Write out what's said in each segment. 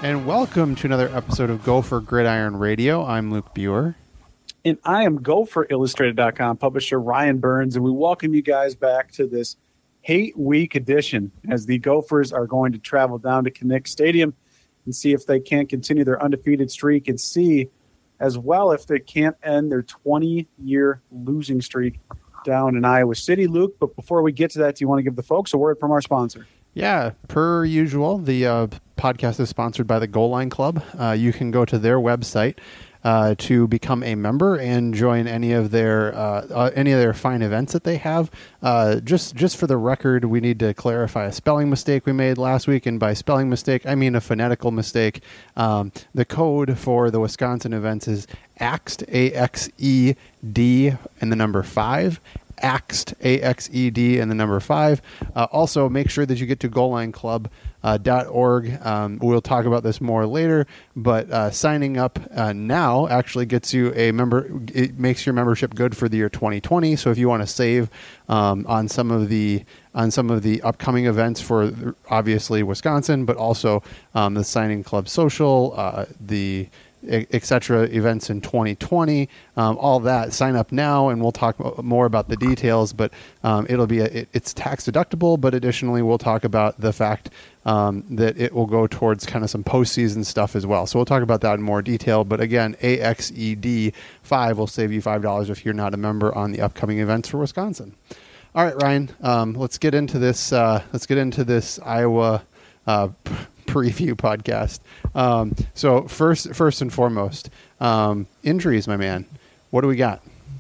And welcome to another episode of Gopher Gridiron Radio. I'm Luke Buer. And I am GopherIllustrated.com publisher Ryan Burns, and we welcome you guys back to this Hate Week edition as the Gophers are going to travel down to Kinnick Stadium and see if they can't continue their undefeated streak and see as well if they can't end their 20-year losing streak down in Iowa City. Luke, but before we get to that, do you want to give the folks a word from our sponsor? Yeah, per usual, the podcast is sponsored by the Goal Line Club. You can go to their website to become a member and join any of their fine events that they have. Just for the record, we need to clarify a spelling mistake we made last week, and by spelling mistake, I mean a phonetical mistake. The code for the Wisconsin events is AXED, AXED, and the number 5. AXED, AXED, and the number 5. Also, make sure that you get to goallineclub.org. We'll talk about this more later, but signing up now actually gets you a member. It makes your membership good for the year 2020. So if you want to save on some of the upcoming events for obviously Wisconsin, but also the Signing Club Social, the etc. events in 2020, all that, sign up now, and we'll talk more about the details, but it's tax deductible, but additionally we'll talk about the fact that it will go towards kind of some postseason stuff as well. So we'll talk about that in more detail, but again, AXED 5 will save you $5 if you're not a member on the upcoming events for Wisconsin. All right, Ryan, let's get into this Iowa preview podcast. So first and foremost, injuries, my man. What do we got?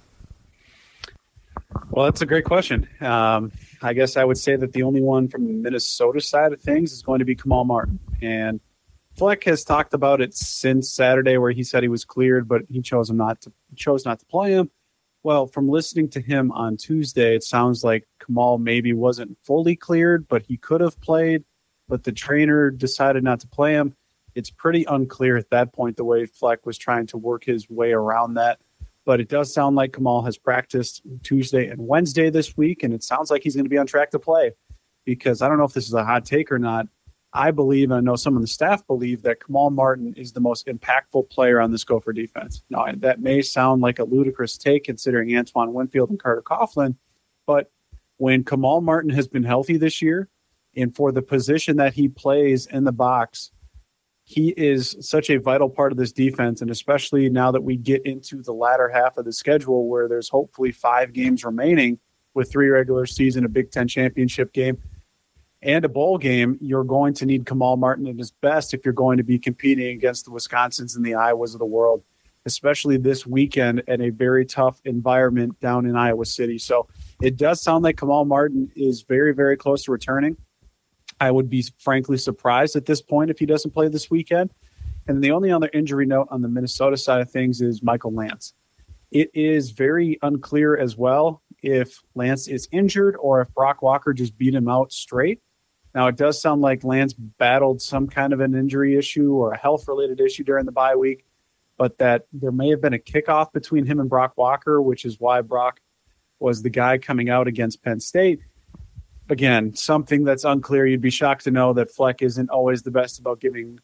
Well, that's a great question. I guess I would say that the only one from the Minnesota side of things is going to be Kamal Martin. And Fleck has talked about it since Saturday, where he said he was cleared, but he chose not to play him. Well, from listening to him on Tuesday, it sounds like Kamal maybe wasn't fully cleared, but he could have played. But the trainer decided not to play him. It's pretty unclear at that point the way Fleck was trying to work his way around that. But it does sound like Kamal has practiced Tuesday and Wednesday this week, and it sounds like he's going to be on track to play. Because I don't know if this is a hot take or not. I believe, and I know some of the staff believe, that Kamal Martin is the most impactful player on this Gopher defense. Now, that may sound like a ludicrous take considering Antoine Winfield and Carter Coughlin, but when Kamal Martin has been healthy this year, and for the position that he plays in the box, he is such a vital part of this defense. And especially now that we get into the latter half of the schedule where there's hopefully 5 games remaining with 3 regular season, a Big Ten championship game, and a bowl game, you're going to need Kamal Martin at his best if you're going to be competing against the Wisconsins and the Iowas of the world, especially this weekend at a very tough environment down in Iowa City. So it does sound like Kamal Martin is very, very close to returning. I would be frankly surprised at this point if he doesn't play this weekend. And the only other injury note on the Minnesota side of things is Michael Lance. It is very unclear as well if Lance is injured or if Brock Walker just beat him out straight. Now, it does sound like Lance battled some kind of an injury issue or a health-related issue during the bye week, but that there may have been a kickoff between him and Brock Walker, which is why Brock was the guy coming out against Penn State. Again, something that's unclear. You'd be shocked to know that Fleck isn't always the best about giving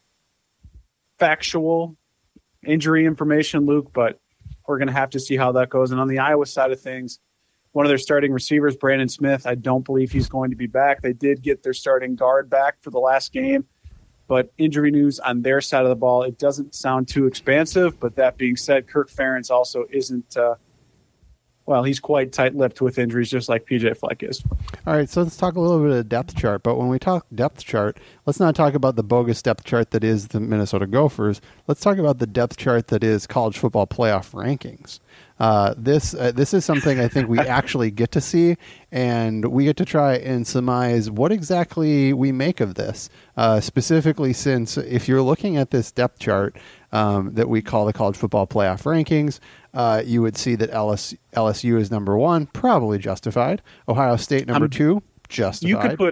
factual injury information, Luke, but we're going to have to see how that goes. And on the Iowa side of things, one of their starting receivers, Brandon Smith, I don't believe he's going to be back. They did get their starting guard back for the last game, but injury news on their side of the ball, it doesn't sound too expansive. But that being said, Kirk Ferentz also isn't he's quite tight-lipped with injuries, just like PJ Fleck is. All right, so let's talk a little bit of the depth chart. But when we talk depth chart, let's not talk about the bogus depth chart that is the Minnesota Gophers. Let's talk about the depth chart that is college football playoff rankings. This is something I think we actually get to see, and we get to try and surmise what exactly we make of this. Specifically, since if you're looking at this depth chart that we call the college football playoff rankings, you would see that LSU is number 1, probably justified. Ohio State number 2, justified. You could put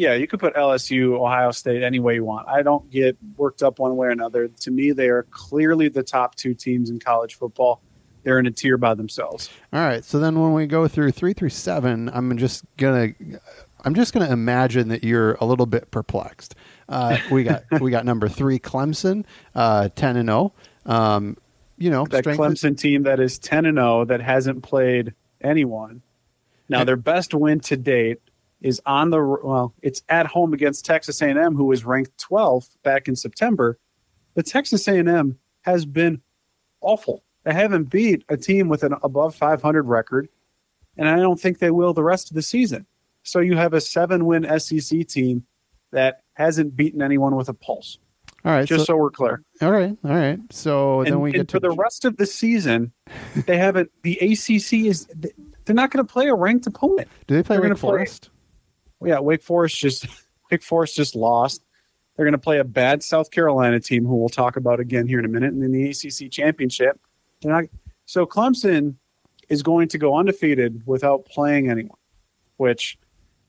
LSU, Ohio State any way you want. I don't get worked up one way or another. To me, they are clearly the top 2 teams in college football. They're in a tier by themselves. All right. So then when we go through 3 through 7, I'm just going to I'm just going to imagine that you're a little bit perplexed. We got number 3 Clemson, 10-0. That Clemson team that is 10-0 that hasn't played anyone. Now their best win to date is it's at home against Texas A&M, who was ranked 12th back in September. But Texas A&M has been awful. They haven't beat a team with an above 500 record, and I don't think they will the rest of the season. So you have a 7-win SEC team that hasn't beaten anyone with a pulse. All right, so we're clear. All right. So then we get to the rest of the season. They haven't. The ACC they're not going to play a ranked opponent. Do they play Wake Forest? Wake Forest just lost. They're going to play a bad South Carolina team, who we'll talk about again here in a minute, and in the ACC championship. So Clemson is going to go undefeated without playing anyone, which,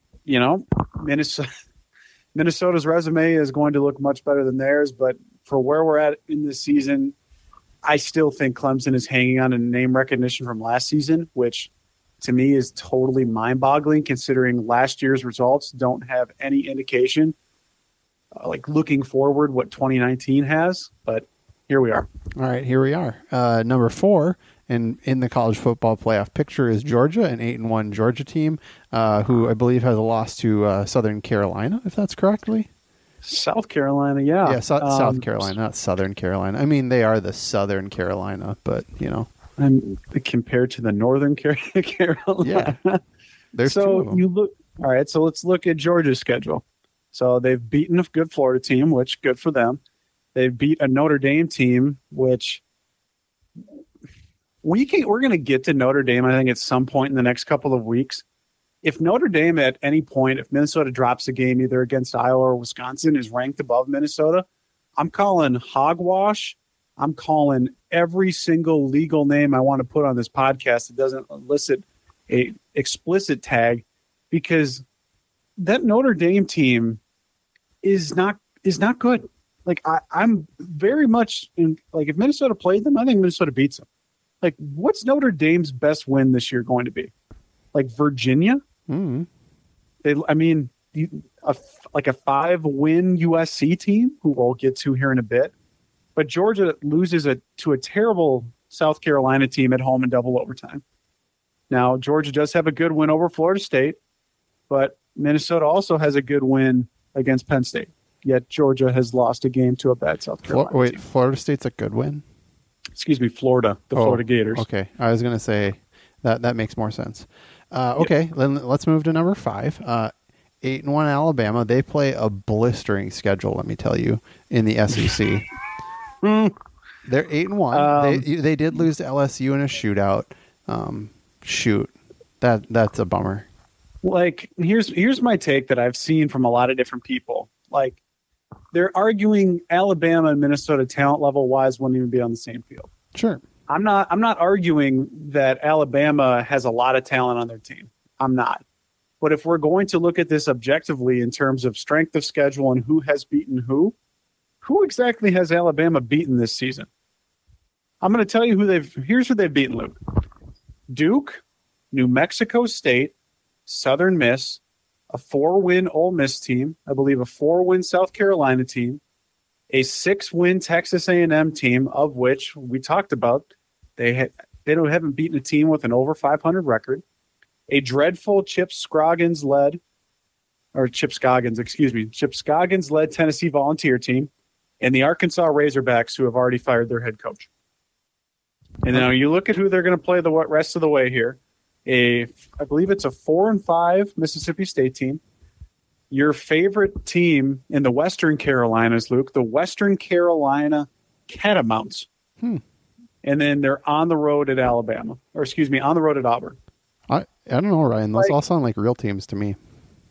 Minnesota's resume is going to look much better than theirs. But for where we're at in this season, I still think Clemson is hanging on to name recognition from last season, which to me is totally mind-boggling considering last year's results don't have any indication, looking forward, what 2019 has. But here we are. All right, here we are. Number 4 in the college football playoff picture is Georgia, an 8-1 Georgia team, who I believe has a loss to Southern Carolina, if that's correctly. South Carolina, yeah. Yeah, South Carolina, not Southern Carolina. I mean, they are the Southern Carolina, but, And compared to the Northern Carolina. Yeah, there's two of them. All right, so let's look at Georgia's schedule. So they've beaten a good Florida team, which good for them. They beat a Notre Dame team, which we're going to get to Notre Dame, I think, at some point in the next couple of weeks. If Notre Dame at any point, if Minnesota drops a game either against Iowa or Wisconsin, is ranked above Minnesota, I'm calling hogwash. I'm calling every single legal name I want to put on this podcast that doesn't elicit a explicit tag, because that Notre Dame team is not good. I'm very much if Minnesota played them, I think Minnesota beats them. What's Notre Dame's best win this year going to be? Virginia? Mm-hmm. A 5-win USC team, who we'll get to here in a bit. But Georgia loses to a terrible South Carolina team at home in double overtime. Now, Georgia does have a good win over Florida State, but Minnesota also has a good win against Penn State. Yet Georgia has lost a game to a bad South Carolina team. Florida State's a good win? Excuse me, Florida. Florida Gators. Okay. I was going to say that makes more sense. Okay, Then let's move to number 5. 8-1 Alabama. They play a blistering schedule, let me tell you, in the SEC. They're 8-1. They did lose to LSU in a shootout. That's a bummer. Here's my take that I've seen from a lot of different people. They're arguing Alabama and Minnesota talent level wise wouldn't even be on the same field. Sure. I'm not arguing that Alabama has a lot of talent on their team. I'm not. But if we're going to look at this objectively in terms of strength of schedule and who has beaten who exactly has Alabama beaten this season? I'm going to tell you here's who they've beaten, Luke. Duke, New Mexico State, Southern Miss, a 4-win Ole Miss team, I believe a 4-win South Carolina team, a 6-win Texas A&M team, of which we talked about. They haven't beaten a team with an over 500 record, a dreadful Chip Scoggins-led Tennessee Volunteer team, and the Arkansas Razorbacks, who have already fired their head coach. And now you look at who they're going to play the rest of the way here. I believe it's a 4-5 Mississippi State team. Your favorite team in the Western Carolinas, Luke, the Western Carolina Catamounts. And then they're on the road at Alabama. Or excuse me, on the road at Auburn. I don't know, Ryan. Those all sound like real teams to me.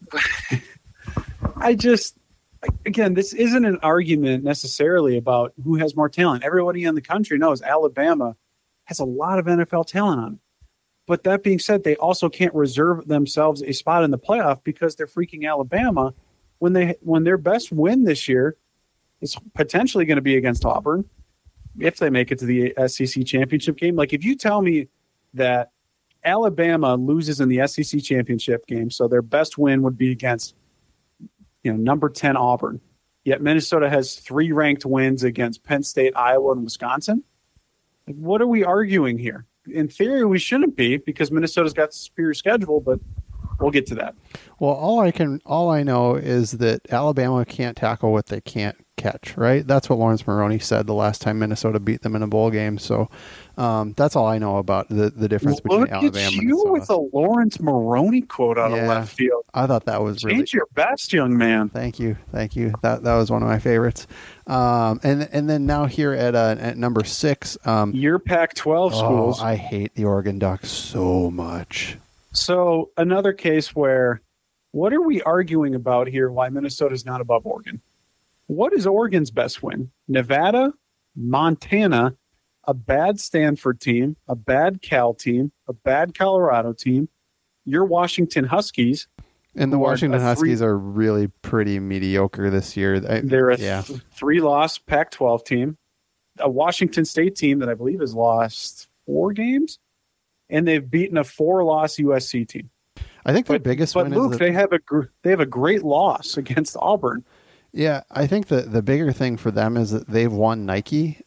Again, this isn't an argument necessarily about who has more talent. Everybody in the country knows Alabama has a lot of NFL talent on it. But that being said, they also can't reserve themselves a spot in the playoff because they're freaking Alabama when their best win this year is potentially going to be against Auburn if they make it to the SEC championship game. If you tell me that Alabama loses in the SEC championship game, so their best win would be against, number 10 Auburn. Yet Minnesota has 3 ranked wins against Penn State, Iowa, and Wisconsin. Like, what are we arguing here? In theory, we shouldn't be because Minnesota's got the superior schedule, but we'll get to that. Well, all I know is that Alabama can't tackle what they can't catch, right? That's what Lawrence Maroney said the last time Minnesota beat them in a bowl game. So that's all I know about the difference between Alabama and Minnesota. Look at you with a Lawrence Maroney quote out of left field. I thought that was Change your best, young man. Thank you. That was one of my favorites. And then now here at number 6, your Pac-12 schools. I hate the Oregon Ducks so much. So another case where, what are we arguing about here? Why Minnesota's not above Oregon? What is Oregon's best win? Nevada, Montana, a bad Stanford team, a bad Cal team, a bad Colorado team, your Washington Huskies. And the Washington Huskies are really pretty mediocre this year. They're a 3-loss Pac-12 team, a Washington State team that I believe has lost 4 games, and they've beaten a 4-loss USC team. I think their biggest win is Luke, they have a great loss against Auburn. Yeah, I think the bigger thing for them is that they've won Nike.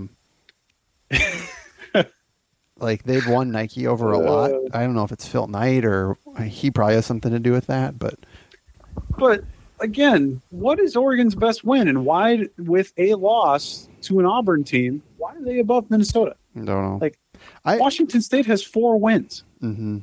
Like they've won Nike over a lot. I don't know if it's Phil Knight or he probably has something to do with that. But again, what is Oregon's best win, and why, with a loss to an Auburn team, why are they above Minnesota? I don't know. Washington State has 4 wins, and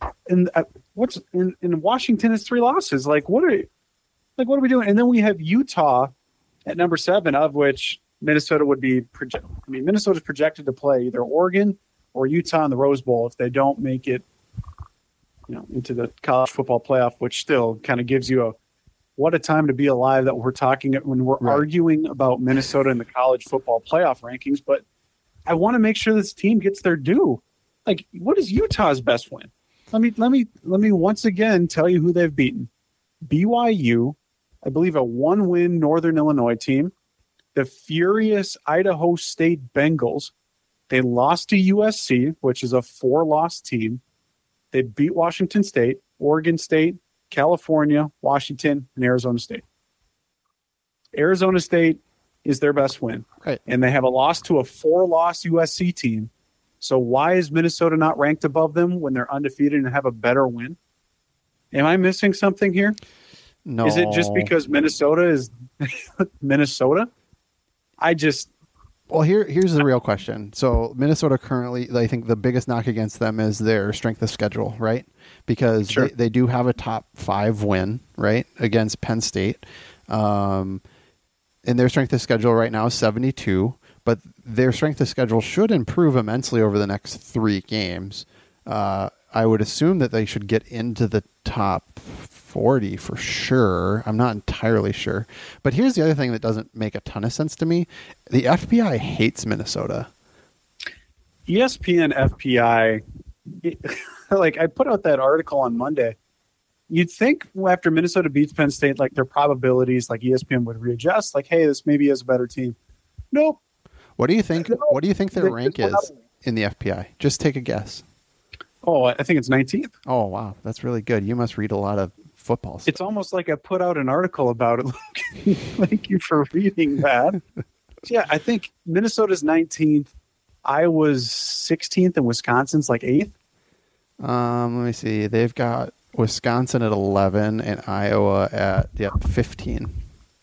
in Washington has 3 losses. What are we doing? And then we have Utah at number 7, of which Minnesota would be Minnesota's projected to play either Oregon or Utah in the Rose Bowl if they don't make it, into the college football playoff, which still kind of gives you what a time to be alive that we're talking when we're arguing about Minnesota in the college football playoff rankings. But I want to make sure this team gets their due. What is Utah's best win? Let me once again tell you who they've beaten. BYU, I believe a 1-win Northern Illinois team, the furious Idaho State Bengals. They lost to USC, which is a 4-loss team. They beat Washington State, Oregon State, California, Washington, and Arizona State. Arizona State is their best win. Right. And they have a loss to a 4-loss USC team. So why is Minnesota not ranked above them when they're undefeated and have a better win? Am I missing something here? No. Is it just because Minnesota is Minnesota? Well, here's the real question. So Minnesota currently, I think the biggest knock against them is their strength of schedule, right? Because they do have a top 5 win, right, against Penn State. And their strength of schedule right now is 72, but their strength of schedule should improve immensely over the next 3 games. I would assume that they should get into the top 40 for sure. I'm not entirely sure. But here's the other thing that doesn't make a ton of sense to me. The FPI hates Minnesota. ESPN FPI, I put out that article on Monday. You'd think after Minnesota beats Penn State, their probabilities, ESPN would readjust, hey, this maybe is a better team. Nope. What do you think? What do you think their rank is in the FPI? Just take a guess. Oh, I think it's 19th. Oh, wow. That's really good. You must read a lot of football stuff. It's almost like I put out an article about it. Thank you for reading that. Yeah, I think Minnesota's 19th, Iowa's 16th, and Wisconsin's 8th. Let me see. They've got Wisconsin at 11 and Iowa at 15.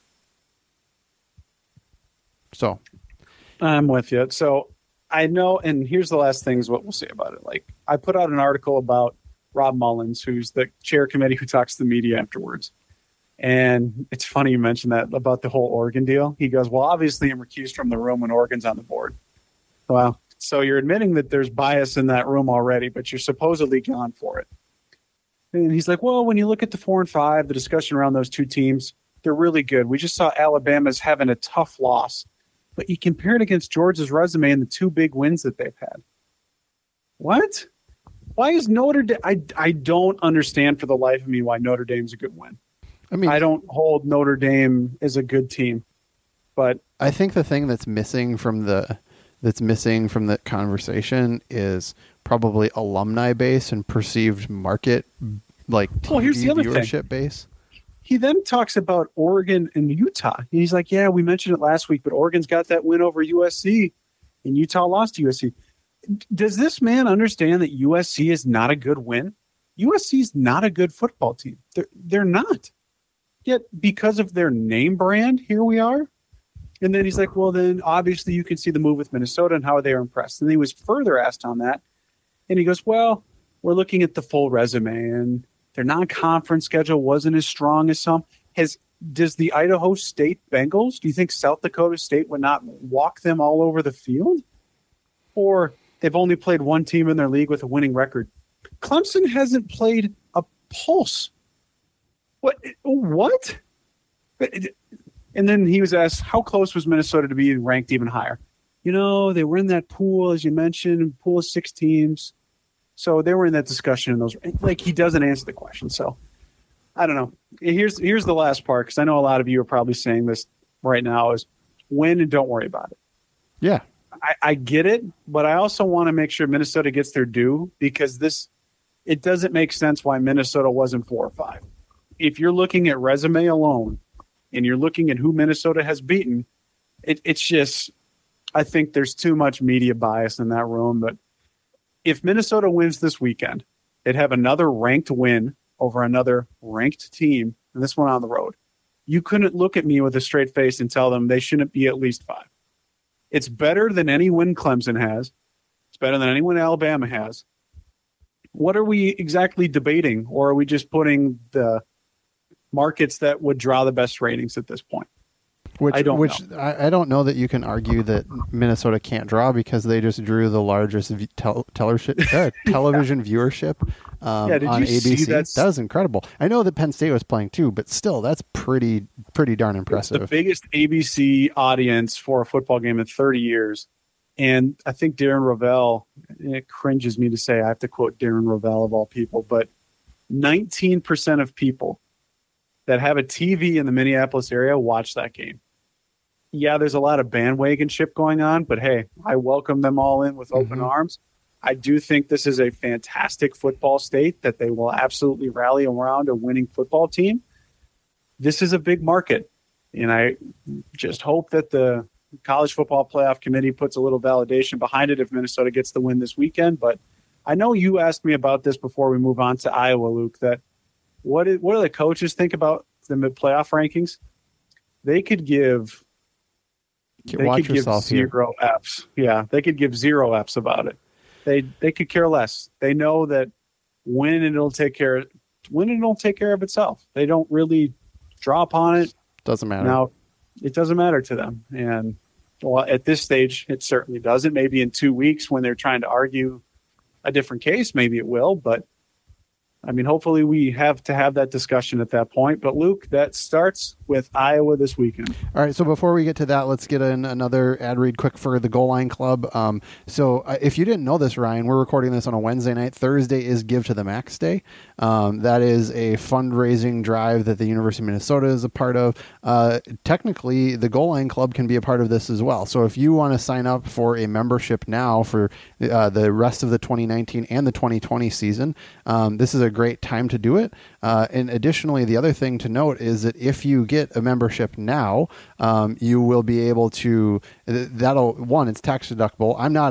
So I'm with you. So I know, and here's the last thing is what we'll say about it. I put out an article about Rob Mullins, who's the chair committee who talks to the media afterwards. And it's funny you mentioned that about the whole Oregon deal. He goes, well, obviously I'm recused from the room when Oregon's on the board. Well, so you're admitting that there's bias in that room already, but you're supposedly gone for it. And he's like, well, when you look at the 4 and 5, the discussion around those 2 teams, they're really good. We just saw Alabama's having a tough loss. But you compare it against Georgia's resume and the 2 big wins that they've had. What? Why is Notre Dame? I don't understand for the life of me why Notre Dame's a good win. I don't hold Notre Dame as a good team, but I think the thing that's missing from the that's missing from the conversation is probably alumni base and perceived market, like TV here's the other viewership thing. base. He then talks about Oregon and Utah. He's like, yeah, we mentioned it last week, but Oregon's got that win over USC and Utah lost to USC. Does this man understand that USC is not a good win? USC is not a good football team. They're not. Yet because of their name brand, here we are. And then he's like, well, then obviously you can see the move with Minnesota and how they are impressed. And he was further asked on that. And he goes, well, we're looking at the full resume, and their non-conference schedule wasn't as strong as some. Does the Idaho State Bengals, do you think South Dakota State would not walk them all over the field? Or they've only played one team in their league with a winning record. Clemson hasn't played a pulse. What? And then he was asked, how close was Minnesota to be ranked even higher? They were in that pool, as you mentioned, pool of 6 teams. So they were in that discussion. And those, like, he doesn't answer the question. So I don't know. Here's the last part, because I know a lot of you are probably saying this right now, is win and don't worry about it. Yeah. I get it, but I also want to make sure Minnesota gets their due, because it doesn't make sense why Minnesota wasn't 4 or 5. If you're looking at resume alone and you're looking at who Minnesota has beaten, it's just, I think there's too much media bias in that room. But if Minnesota wins this weekend, they'd have another ranked win over another ranked team, and this one on the road. You couldn't look at me with a straight face and tell them they shouldn't be at least 5. It's better than any win Clemson has. It's better than any win Alabama has. What are we exactly debating? Or are we just putting the markets that would draw the best ratings at this point? I don't know. I don't know that you can argue that Minnesota can't draw, because they just drew the largest television viewership on ABC. That was incredible. I know that Penn State was playing too, but still, that's pretty darn impressive. It's the biggest ABC audience for a football game in 30 years. And I think Darren Rovell, it cringes me to say I have to quote Darren Rovell of all people, but 19% of people that have a TV in the Minneapolis area watch that game. Yeah, there's a lot of bandwagon ship going on, but hey, I welcome them all in with open arms. I do think this is a fantastic football state, that they will absolutely rally around a winning football team. This is a big market, and I just hope that the College Football Playoff Committee puts a little validation behind it if Minnesota gets the win this weekend. But I know you asked me about this before we move on to Iowa, Luke, that what do the coaches think about the mid-playoff rankings? They could give... Watch yourself 0 Fs. Yeah, they could give 0 Fs about it. They could care less. They know that win and it'll take care of itself. They don't really draw upon it. Doesn't matter. Now, it doesn't matter to them. And well, at this stage, it certainly doesn't. Maybe in 2 weeks when they're trying to argue a different case, maybe it will. But I mean, hopefully we have to have that discussion at that point. But Luke, that starts with Iowa this weekend. All right. So before we get to that, let's get in another ad read quick for the Goal Line Club. So if you didn't know this, Ryan, we're recording this on a Wednesday night. Thursday is Give to the Max Day. That is a fundraising drive that the University of Minnesota is a part of. Technically, the Goal Line Club can be a part of this as well. So if you want to sign up for a membership now for the rest of the 2019 and the 2020 season, this is a great time to do it. And additionally, the other thing to note is that if you get a membership now, you will be able to, it's tax deductible. I'm not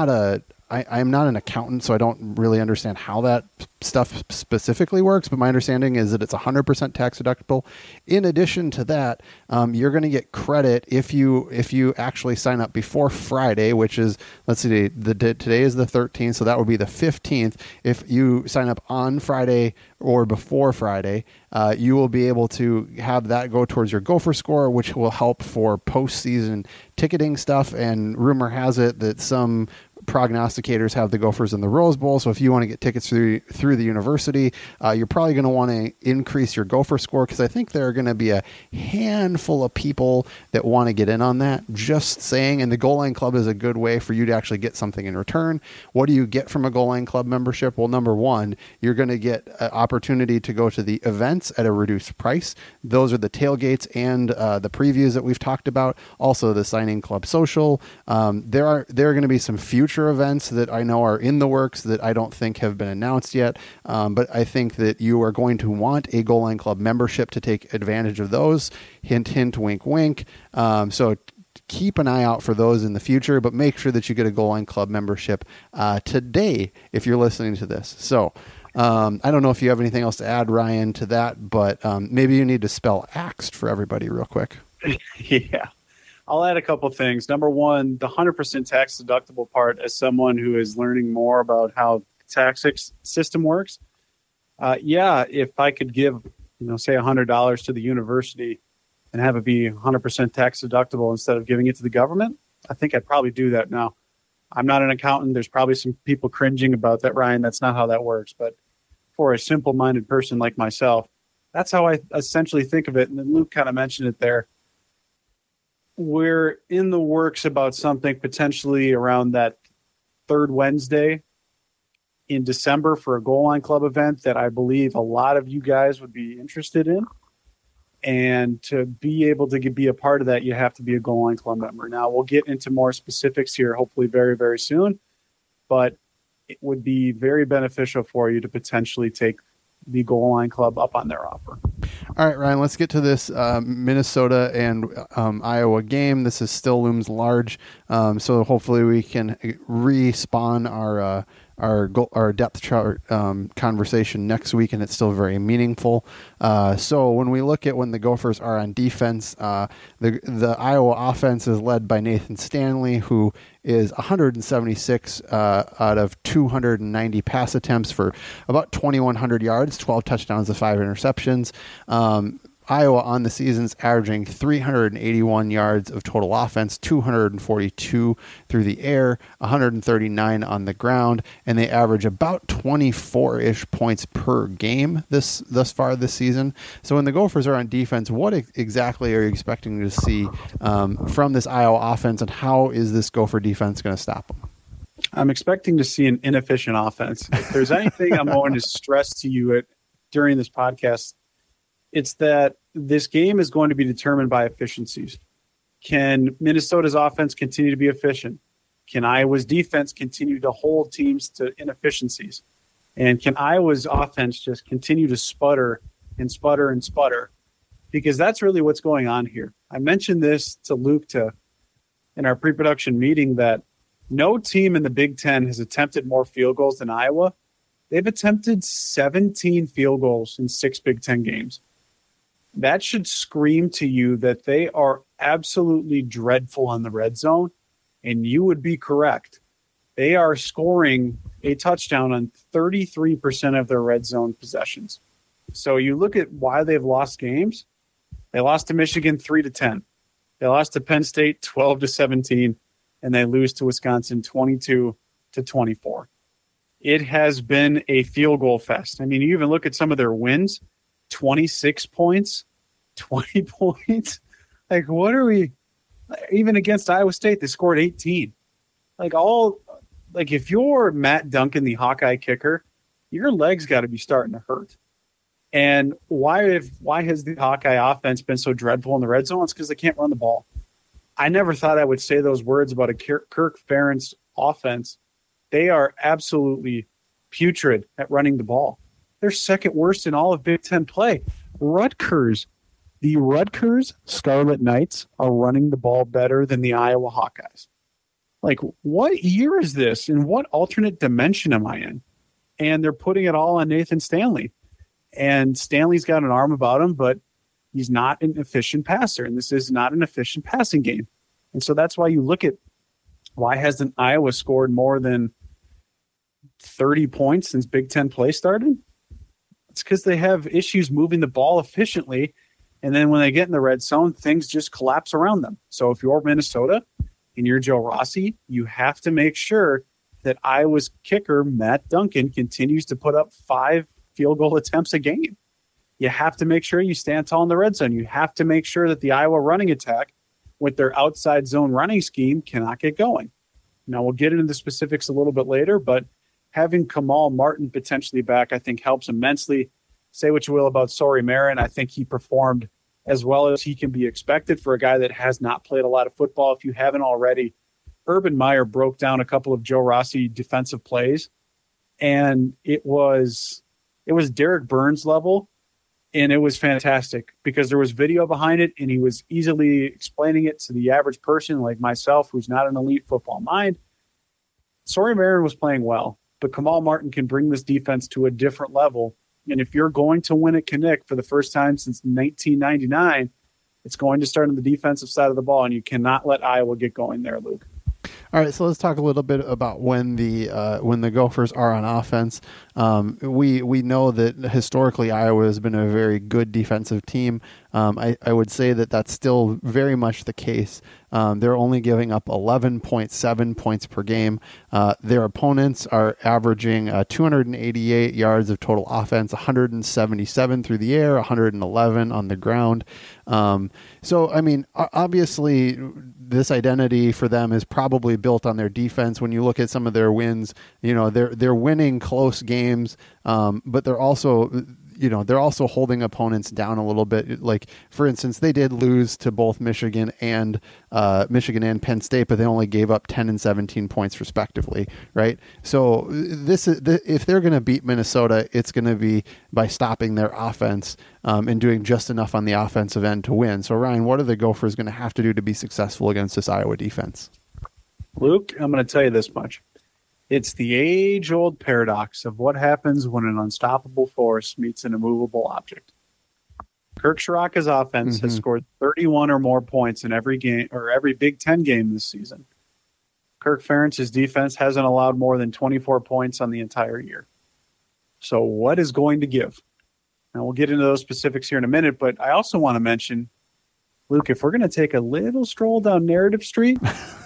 an accountant, so I don't really understand how that stuff specifically works, but my understanding is that it's 100% tax deductible. In addition to that, you're going to get credit if you actually sign up before Friday, which is, let's see, today is the 13th, so that would be the 15th. If you sign up on Friday or before Friday, you will be able to have that go towards your Gopher score, which will help for postseason ticketing stuff. And rumor has it that some prognosticators have the Gophers in the Rose Bowl. So if you want to get tickets through the university, you're probably going to want to increase your Gopher score, because I think there are going to be a handful of people that want to get in on that. Just saying. And the Goal Line Club is a good way for you to actually get something in return. What do you get from a Goal Line Club membership? Well, number one, you're going to get an opportunity to go to the events at a reduced price. Those are the tailgates and the previews that we've talked about. Also, the Signing Club Social. There are going to be some future events that I know are in the works that I don't think have been announced yet. But I think that you are going to want a Goal Line Club membership to take advantage of those. Hint, hint, wink, wink. So keep an eye out for those in the future, but make sure that you get a Goal Line Club membership today if you're listening to this. So I don't know if you have anything else to add, Ryan, to that, but maybe you need to spell axed for everybody real quick. Yeah. I'll add a couple things. Number one, the 100% tax deductible part, as someone who is learning more about how the tax system works. If I could give, say $100 to the university and have it be 100% tax deductible instead of giving it to the government, I think I'd probably do that now. I'm not an accountant. There's probably some people cringing about that, Ryan. That's not how that works. But for a simple-minded person like myself, that's how I essentially think of it. And then Luke kind of mentioned it there. We're in the works about something potentially around that third Wednesday in December for a Goal Line Club event that I believe a lot of you guys would be interested in. And to be able to be a part of that, you have to be a Goal Line Club member. Now, we'll get into more specifics here, hopefully very, very soon. But it would be very beneficial for you to potentially take the Goal Line Club up on their offer. All right, Ryan, let's get to this Minnesota and Iowa game. This is still looms large, so hopefully we can respawn our depth chart conversation next week, and it's still very meaningful. So when we look at when the Gophers are on defense, the Iowa offense is led by Nathan Stanley, who is 176 out of 290 pass attempts for about 2,100 yards, 12 touchdowns to 5 interceptions. Iowa on the season's averaging 381 yards of total offense, 242 through the air, 139 on the ground, and they average about 24-ish points per game thus far this season. So when the Gophers are on defense, what exactly are you expecting to see from this Iowa offense, and how is this Gopher defense going to stop them? I'm expecting to see an inefficient offense. If there's anything I'm going to stress to you during this podcast, it's that this game is going to be determined by efficiencies. Can Minnesota's offense continue to be efficient? Can Iowa's defense continue to hold teams to inefficiencies? And can Iowa's offense just continue to sputter and sputter and sputter? Because that's really what's going on here. I mentioned this to Luke in our pre-production meeting that no team in the Big Ten has attempted more field goals than Iowa. They've attempted 17 field goals in 6 Big Ten games. That should scream to you that they are absolutely dreadful in the red zone, and you would be correct. They are scoring a touchdown on 33% of their red zone possessions. So you look at why they've lost games. They lost to Michigan 3-10. They lost to Penn State 12-17, and they lose to Wisconsin 22-24. It has been a field goal fest. I mean, you even look at some of their wins. 26 points, 20 points. Like, what are we? Even against Iowa State, they scored 18. If you're Matt Duncan, the Hawkeye kicker, your legs got to be starting to hurt. And why has the Hawkeye offense been so dreadful in the red zone? It's because they can't run the ball. I never thought I would say those words about a Kirk Ferentz offense. They are absolutely putrid at running the ball. They're second worst in all of Big Ten play. The Rutgers Scarlet Knights are running the ball better than the Iowa Hawkeyes. Like, what year is this? And what alternate dimension am I in? And they're putting it all on Nathan Stanley. And Stanley's got an arm about him, but he's not an efficient passer. And this is not an efficient passing game. And so that's why you look at why hasn't Iowa scored more than 30 points since Big Ten play started? It's because they have issues moving the ball efficiently, and then when they get in the red zone, things just collapse around them. So if you're Minnesota and you're Joe Rossi, you have to make sure that Iowa's kicker, Matt Duncan, continues to put up 5 field goal attempts a game. You have to make sure you stand tall in the red zone. You have to make sure that the Iowa running attack with their outside zone running scheme cannot get going. Now, we'll get into the specifics a little bit later, but having Kamal Martin potentially back, I think, helps immensely. Say what you will about Sori Marin. I think he performed as well as he can be expected for a guy that has not played a lot of football. If you haven't already, Urban Meyer broke down a couple of Joe Rossi defensive plays, and it was Derek Burns level, and it was fantastic because there was video behind it, and he was easily explaining it to the average person like myself who's not an elite football mind. Sori Marin was playing well, but Kamal Martin can bring this defense to a different level. And if you're going to win at Kinnick for the first time since 1999, it's going to start on the defensive side of the ball, and you cannot let Iowa get going there, Luke. All right, so let's talk a little bit about when the Gophers are on offense. We know that historically Iowa has been a very good defensive team. I would say that that's still very much the case. They're only giving up 11.7 points per game. Their opponents are averaging 288 yards of total offense, 177 through the air, 111 on the ground. So, I mean, obviously, this identity for them is probably built on their defense. When you look at some of their wins, they're winning close games, but they're also holding opponents down a little bit. Like, for instance, they did lose to both Michigan and Penn State, but they only gave up 10 and 17 points respectively, right? So if they're going to beat Minnesota, it's going to be by stopping their offense and doing just enough on the offensive end to win. So, Ryan, what are the Gophers going to have to do to be successful against this Iowa defense? Luke, I'm going to tell you this much. It's the age-old paradox of what happens when an unstoppable force meets an immovable object. Kirk Ciarrocca's offense has scored 31 or more points in every game or every Big Ten game this season. Kirk Ferentz's defense hasn't allowed more than 24 points on the entire year. So what is going to give? Now, we'll get into those specifics here in a minute, but I also want to mention, Luke, if we're going to take a little stroll down Narrative Street,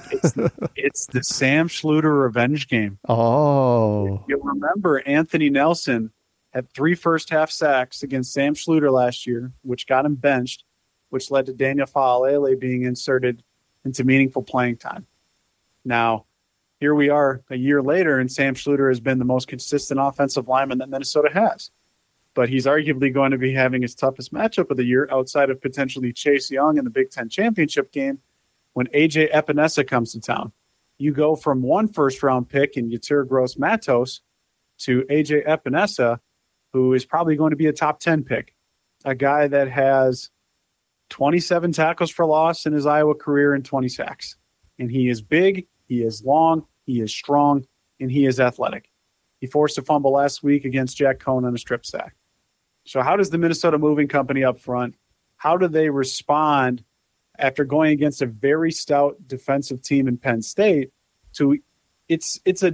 it's the Sam Schluter revenge game. Oh. You'll remember Anthony Nelson had 3 first-half sacks against Sam Schluter last year, which got him benched, which led to Daniel Faalele being inserted into meaningful playing time. Now, here we are a year later, and Sam Schluter has been the most consistent offensive lineman that Minnesota has. But he's arguably going to be having his toughest matchup of the year outside of potentially Chase Young in the Big Ten championship game when A.J. Epinesa comes to town. You go from 1 first-round pick in Yetur Gross-Matos to A.J. Epinesa, who is probably going to be a top 10 pick, a guy that has 27 tackles for loss in his Iowa career and 20 sacks. And he is big, he is long, he is strong, and he is athletic. He forced a fumble last week against Jack Cohn on a strip sack. So how does the Minnesota Moving Company up front, how do they respond after going against a very stout defensive team in Penn State to it's a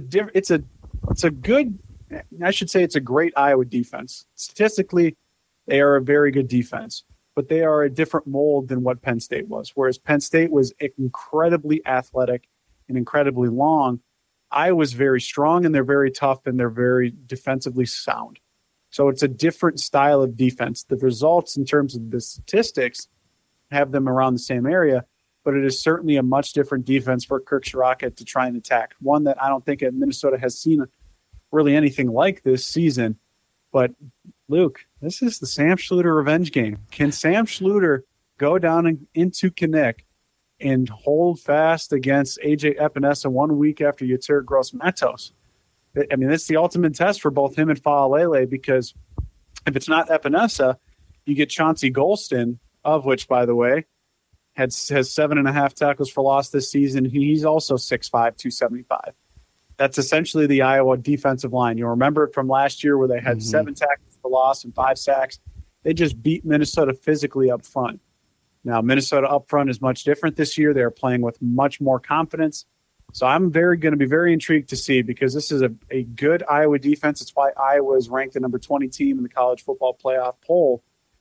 good, I should say it's a great Iowa defense. Statistically, they are a very good defense, but they are a different mold than what Penn State was. Whereas Penn State was incredibly athletic and incredibly long, Iowa's very strong and they're very tough and they're very defensively sound. So it's a different style of defense. The results in terms of the statistics have them around the same area, but it is certainly a much different defense for Kirk Ciarrocca to try and attack. One that I don't think Minnesota has seen really anything like this season. But, Luke, this is the Sam Schluter revenge game. Can Sam Schluter go down into Kinnick and hold fast against A.J. Epinesa 1 week after Yetur Gross-Matos? I mean, it's the ultimate test for both him and Faalele, because if it's not Epinesa, you get Chauncey Golston, of which, by the way, has 7.5 tackles for loss this season. He's also 6'5", 275. That's essentially the Iowa defensive line. You'll remember it from last year where they had 7 tackles for loss and 5 sacks. They just beat Minnesota physically up front. Now, Minnesota up front is much different this year. They're playing with much more confidence. So I'm going to be very intrigued to see, because this is a good Iowa defense. It's why Iowa is ranked the number 20 team in the college football playoff poll.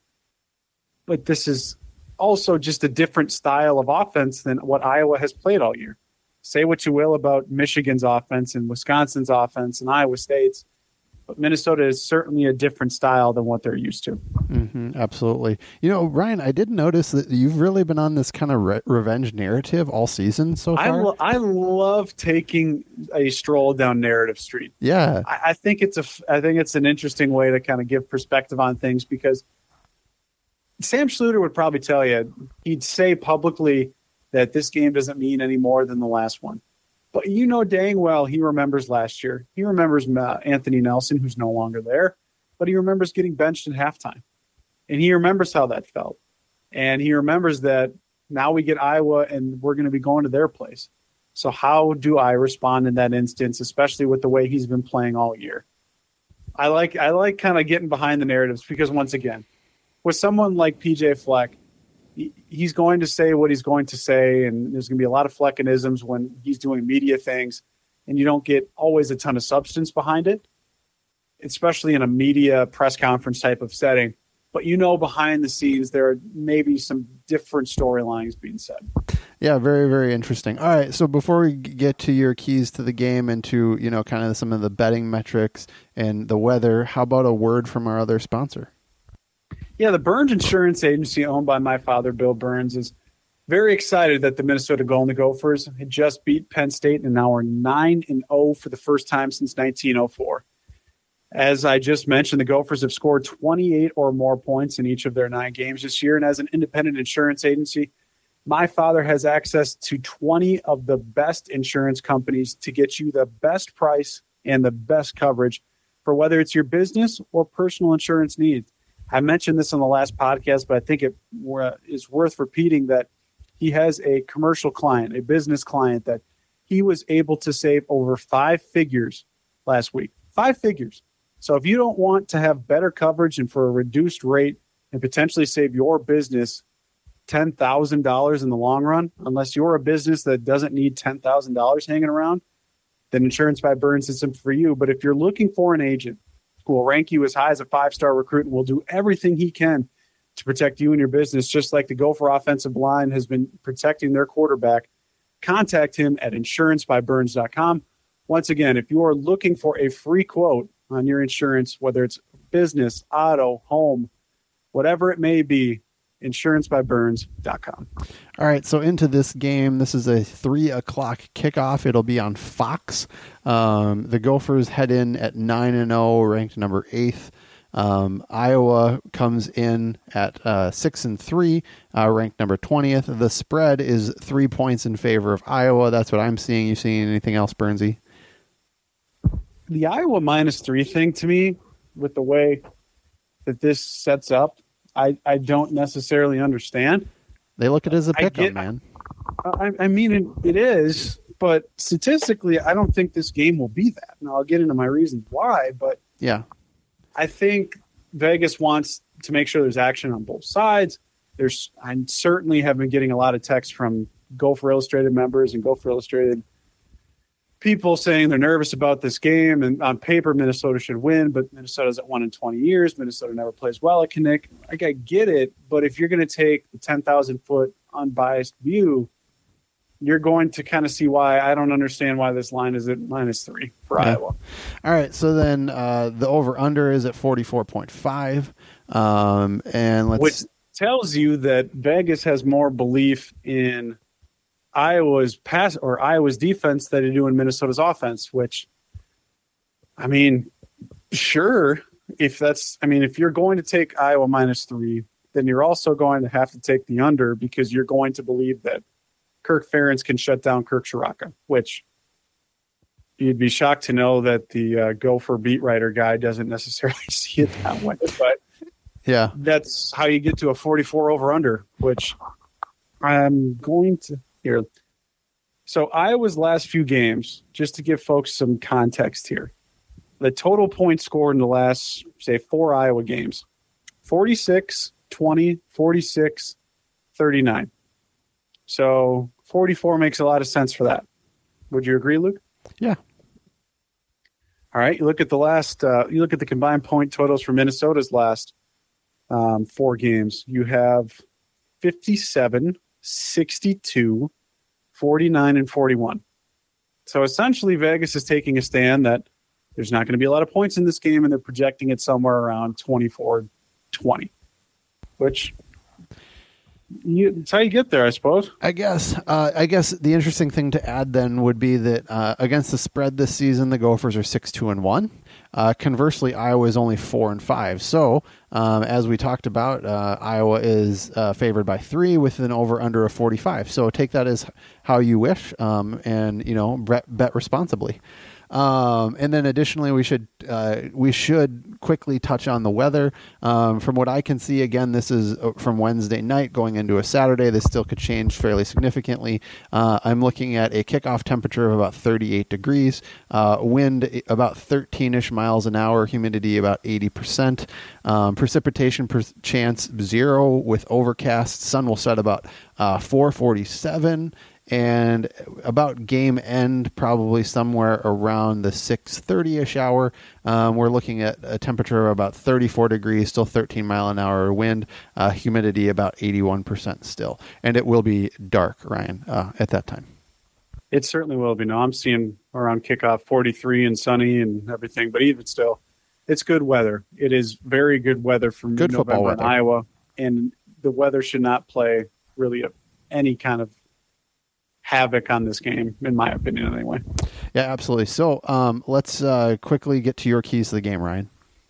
But this is also just a different style of offense than what Iowa has played all year. say what you will about Michigan's offense and Wisconsin's offense and Iowa State's, but Minnesota is certainly a different style than what they're used to. Absolutely. You know, Ryan, I did notice that you've really been on this kind of revenge narrative all season so far. I love taking a stroll down narrative street. Yeah. I think it's an interesting way to kind of give perspective on things, because Sam Schluter would probably tell you, he'd say publicly that this game doesn't mean any more than the last one. But you know dang well he remembers last year. He remembers Anthony Nelson, who's no longer there, but he remembers getting benched at halftime. And he remembers how that felt. And he remembers that now we get Iowa and we're going to be going to their place. So how do I respond in that instance, especially with the way he's been playing all year? I like kind of getting behind the narratives, because once again, with someone like PJ Fleck, he's going to say what he's going to say, and there's going to be a lot of Fleckinisms when he's doing media things, and you don't get always a ton of substance behind it, especially in a media press conference type of setting. But you know, behind the scenes, there are maybe some different storylines being said. Yeah, very, very interesting. All right, so before we get to your keys to the game and to, you know, kind of some of the betting metrics and the weather, how about a word from our other sponsor? Yeah, the Burns Insurance Agency, owned by my father, Bill Burns, is very excited that the Minnesota Golden Gophers had just beat Penn State and now are 9-0 for the first time since 1904. As I just mentioned, the Gophers have scored 28 or more points in each of their 9 games this year. And as an independent insurance agency, my father has access to 20 of the best insurance companies to get you the best price and the best coverage for whether it's your business or personal insurance needs. I mentioned this on the last podcast, but I think it is worth repeating that he has a commercial client, a business client, that he was able to save over 5 figures last week. 5 figures. So if you don't want to have better coverage and for a reduced rate and potentially save your business $10,000 in the long run, unless you're a business that doesn't need $10,000 hanging around, then Insurance by Burns isn't for you. But if you're looking for an agent who will rank you as high as a 5-star recruit and will do everything he can to protect you and your business, just like the Gopher offensive line has been protecting their quarterback, contact him at insurancebyburns.com. Once again, if you are looking for a free quote on your insurance, whether it's business, auto, home, whatever it may be, insurancebyburns.com. All right, so into this game, this is a 3:00 kickoff. It'll be on Fox. The Gophers head in at 9-0, ranked number 8th. Iowa comes in at 6-3, ranked number 20th. The spread is 3 points in favor of Iowa. That's what I'm seeing. You seeing anything else, Burnsy? The Iowa -3 thing, to me, with the way that this sets up, I don't necessarily understand. They look at it as a pick-em, man. I mean, it is, but statistically, I don't think this game will be that. Now, I'll get into my reasons why, but yeah, I think Vegas wants to make sure there's action on both sides. I certainly have been getting a lot of texts from Gopher Illustrated members and Gopher Illustrated people saying they're nervous about this game, and on paper Minnesota should win, but Minnesota hasn't won in 20 years. Minnesota never plays well at Kinnick. I get it, but if you're going to take the 10,000-foot unbiased view, you're going to kind of see why I don't understand why this line is at -3 for Iowa. All right, so then the over-under is at 44.5, and which tells you that Vegas has more belief in Iowa's pass or Iowa's defense than they do in Minnesota's offense, which, I mean, sure, if you're going to take Iowa -3, then you're also going to have to take the under, because you're going to believe that Kirk Ferentz can shut down Kirk Ciarrocca, which you'd be shocked to know that the Gopher beat writer guy doesn't necessarily see it that way. But yeah, that's how you get to a 44 over-under, which I'm going to here. So Iowa's last few games, just to give folks some context here, the total points scored in the last, say, 4 Iowa games, 46, 20, 46, 39. So 44 makes a lot of sense for that. Would you agree, Luke? Yeah. All right. You look at the combined point totals for Minnesota's last 4 games. You have 57, 62, 49, and 41. So essentially, Vegas is taking a stand that there's not going to be a lot of points in this game, and they're projecting it somewhere around 24-20, which it's how you get there, I suppose. I guess the interesting thing to add then would be that against the spread this season, the Gophers are 6-2-1. Conversely, Iowa is only 4-5. So, as we talked about, Iowa is favored by 3 with an over/under of 45. So take that as how you wish, and bet responsibly. And then additionally, we should quickly touch on the weather. From what I can see, again, this is from Wednesday night going into a Saturday. This still could change fairly significantly. I'm looking at a kickoff temperature of about 38 degrees, wind about 13-ish miles an hour, humidity about 80%, precipitation chance 0 with overcast. Sun will set about 4:47. And about game end, probably somewhere around the 6:30-ish hour, we're looking at a temperature of about 34 degrees, still 13-mile-an-hour wind, humidity about 81% still. And it will be dark, Ryan, at that time. It certainly will be. No, I'm seeing around kickoff 43 and sunny and everything, but even still, it's good weather. It is very good weather for good November in weather. Iowa, and the weather should not play really any kind of havoc on this game, in my opinion, anyway. Yeah, absolutely. So let's quickly get to your keys to the game, Ryan.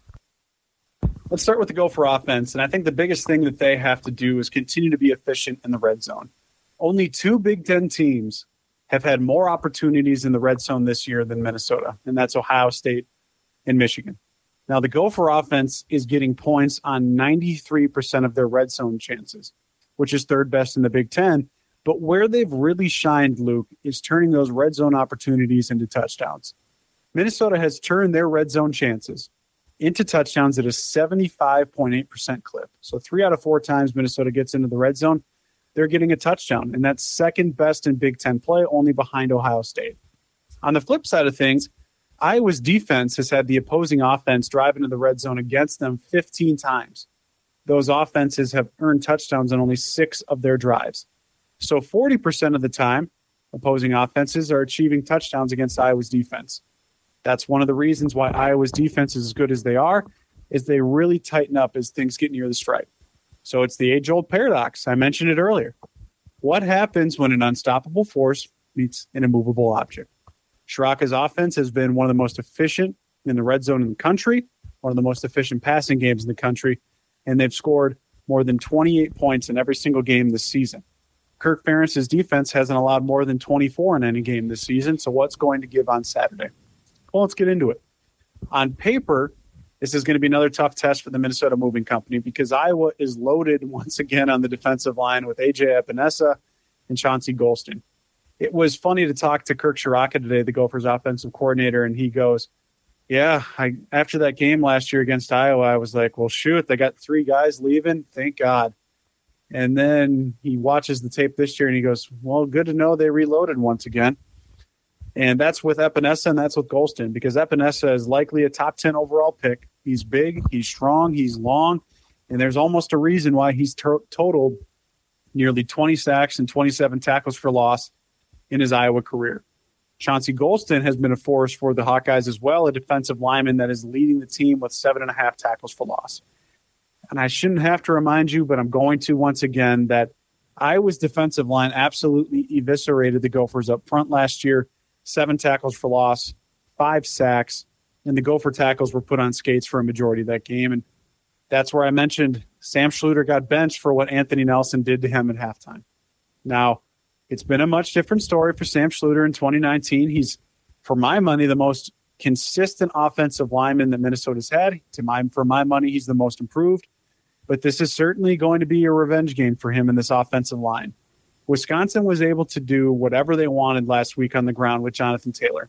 Let's start with the Gopher offense, and I think the biggest thing that they have to do is continue to be efficient in the red zone. Only 2 Big Ten teams have had more opportunities in the red zone this year than Minnesota, and that's Ohio State and Michigan. Now, the Gopher offense is getting points on 93% of their red zone chances, which is 3rd best in the Big Ten. But where they've really shined, Luke, is turning those red zone opportunities into touchdowns. Minnesota has turned their red zone chances into touchdowns at a 75.8% clip. So 3 out of 4 times Minnesota gets into the red zone, they're getting a touchdown. And that's 2nd best in Big Ten play, only behind Ohio State. On the flip side of things, Iowa's defense has had the opposing offense drive into the red zone against them 15 times. Those offenses have earned touchdowns on only 6 of their drives. So 40% of the time, opposing offenses are achieving touchdowns against Iowa's defense. That's one of the reasons why Iowa's defense is as good as they are, is they really tighten up as things get near the stripe. So it's the age-old paradox. I mentioned it earlier. What happens when an unstoppable force meets an immovable object? Ciarrocca's offense has been one of the most efficient in the red zone in the country, one of the most efficient passing games in the country, and they've scored more than 28 points in every single game this season. Kirk Ferentz's defense hasn't allowed more than 24 in any game this season, so what's going to give on Saturday? Well, let's get into it. On paper, this is going to be another tough test for the Minnesota Moving Company because Iowa is loaded once again on the defensive line with A.J. Epinesa and Chauncey Golston. It was funny to talk to Kirk Ciarrocca today, the Gophers offensive coordinator, and he goes, after that game last year against Iowa, I was like, well, shoot, they got 3 guys leaving. Thank God. And then he watches the tape this year and he goes, well, good to know they reloaded once again. And that's with Epinesa and that's with Golston because Epinesa is likely a top 10 overall pick. He's big, he's strong, he's long, and there's almost a reason why he's totaled nearly 20 sacks and 27 tackles for loss in his Iowa career. Chauncey Golston has been a force for the Hawkeyes as well, a defensive lineman that is leading the team with 7.5 tackles for loss. And I shouldn't have to remind you, but I'm going to once again, that Iowa's defensive line absolutely eviscerated the Gophers up front last year. 7 tackles for loss, 5 sacks, and the Gopher tackles were put on skates for a majority of that game. And that's where I mentioned Sam Schluter got benched for what Anthony Nelson did to him at halftime. Now, it's been a much different story for Sam Schluter in 2019. He's, for my money, the most consistent offensive lineman that Minnesota's had. For my money, he's the most improved. But this is certainly going to be a revenge game for him in this offensive line. Wisconsin was able to do whatever they wanted last week on the ground with Jonathan Taylor.